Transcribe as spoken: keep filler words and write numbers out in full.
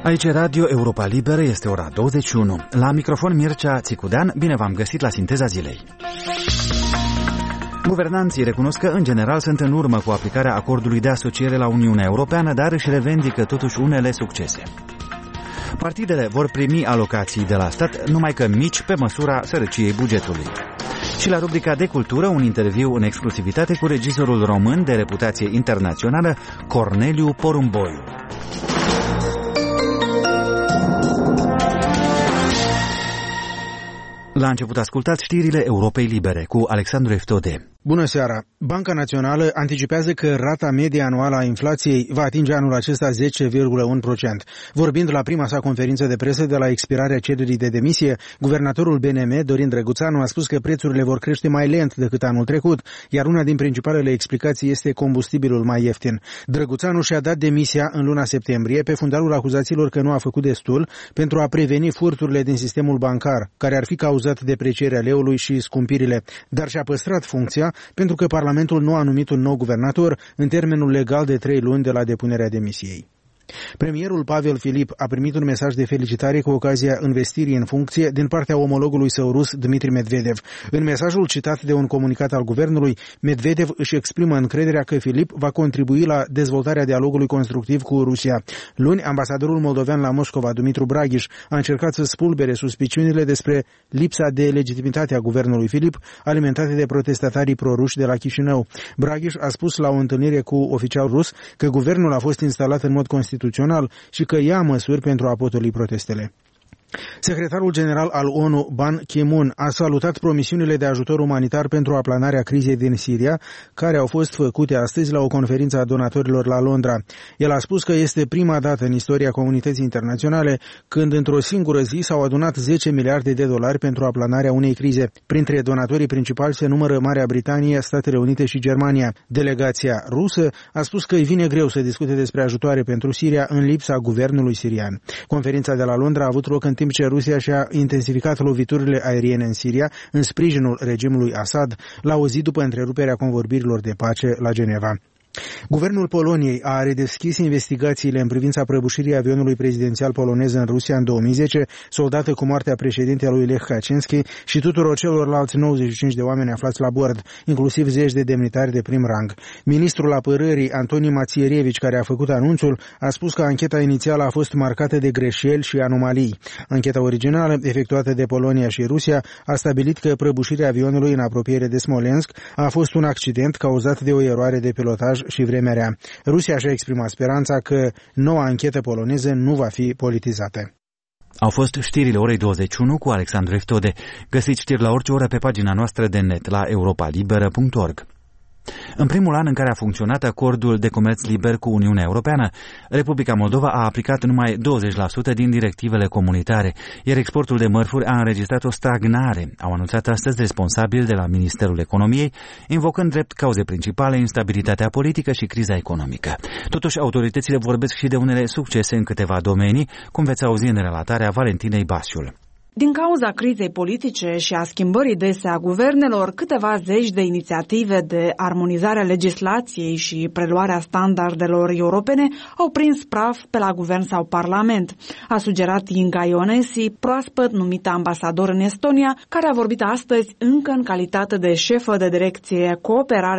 Aici Radio Europa Liberă, este ora douăzeci și unu. La microfon Mircea Țicudean, bine v-am găsit la Sinteza Zilei. Guvernanții recunosc că, în general, sunt în urmă cu aplicarea acordului de asociere la Uniunea Europeană, dar își revendică totuși unele succese. Partidele vor primi alocații de la stat, numai că mici pe măsura sărăciei bugetului. Și la rubrica de cultură, un interviu în exclusivitate cu regizorul român de reputație internațională, Corneliu Porumboiu. La început ascultați știrile Europei Libere cu Alexandru Eftode. Bună seara! Banca Națională anticipează că rata medie anuală a inflației va atinge anul acesta zece virgulă unu la sută. Vorbind la prima sa conferință de presă de la expirarea cererii de demisie, guvernatorul B N M, Dorin Drăguțanu, a spus că prețurile vor crește mai lent decât anul trecut, iar una din principalele explicații este combustibilul mai ieftin. Drăguțanu și-a dat demisia în luna septembrie pe fundalul acuzațiilor că nu a făcut destul pentru a preveni furturile din sistemul bancar, care ar fi cauzat deprecierea leului și scumpirile, dar și-a păstrat funcția pentru că Parlamentul nu a numit un nou guvernator în termenul legal de trei luni de la depunerea demisiei. Premierul Pavel Filip a primit un mesaj de felicitare cu ocazia investirii în funcție din partea omologului său rus Dmitri Medvedev. În mesajul citat de un comunicat al guvernului, Medvedev își exprimă încrederea că Filip va contribui la dezvoltarea dialogului constructiv cu Rusia. Luni, ambasadorul moldovean la Moscova, Dumitru Braghiș, a încercat să spulbere suspiciunile despre lipsa de legitimitate a guvernului Filip, alimentate de protestatarii proruși de la Chișinău. Braghiș a spus la o întâlnire cu oficial rus că guvernul a fost instalat în mod constituțional și că ia măsuri pentru a potoli protestele. Secretarul general al ONU, Ban Ki-moon, a salutat promisiunile de ajutor umanitar pentru aplanarea crizei din Siria, care au fost făcute astăzi la o conferință a donatorilor la Londra. El a spus că este prima dată în istoria comunității internaționale când într-o singură zi s-au adunat zece miliarde de dolari pentru aplanarea unei crize. Printre donatorii principali se numără Marea Britanie, Statele Unite și Germania. Delegația rusă a spus că îi vine greu să discute despre ajutoare pentru Siria în lipsa guvernului sirian. Conferința de la Londra a avut loc în timp ce Rusia și-a intensificat loviturile aeriene în Siria în sprijinul regimului Assad, la o zi după întreruperea convorbirilor de pace la Geneva. Guvernul Poloniei a redeschis investigațiile în privința prăbușirii avionului prezidențial polonez în Rusia în două mii zece, soldată cu moartea președintelui Lech Kaczynski și tuturor celorlalți nouăzeci și cinci de oameni aflați la bord, inclusiv zeci de demnitari de prim rang. Ministrul apărării, Antoni Macierewicz, care a făcut anunțul, a spus că ancheta inițială a fost marcată de greșeli și anomalii. Ancheta originală, efectuată de Polonia și Rusia, a stabilit că prăbușirea avionului în apropiere de Smolensk a fost un accident cauzat de o eroare de pilotaj și vremea rea. Rusia și-a exprimat speranța că noua anchetă poloneză nu va fi politizată. Au fost știrile orei douăzeci și unu cu Alexandru Eftode. Găsiți știri la orice oră pe pagina noastră de net la europa liberă punct org. În primul an în care a funcționat acordul de comerț liber cu Uniunea Europeană, Republica Moldova a aplicat numai douăzeci la sută din directivele comunitare, iar exportul de mărfuri a înregistrat o stagnare, au anunțat astăzi responsabili de la Ministerul Economiei, invocând drept cauze principale instabilitatea politică și criza economică. Totuși, autoritățile vorbesc și de unele succese în câteva domenii, cum veți auzi în relatarea Valentinei Basiul. Din cauza crizei politice și a schimbării dese a guvernelor, câteva zeci de inițiative de armonizare a legislației și preluarea standardelor europene au prins praf pe la guvern sau parlament, a sugerat Inga Ionesi, proaspăt numită ambasador în Estonia, care a vorbit astăzi încă în calitate de șefă de direcție Cooperare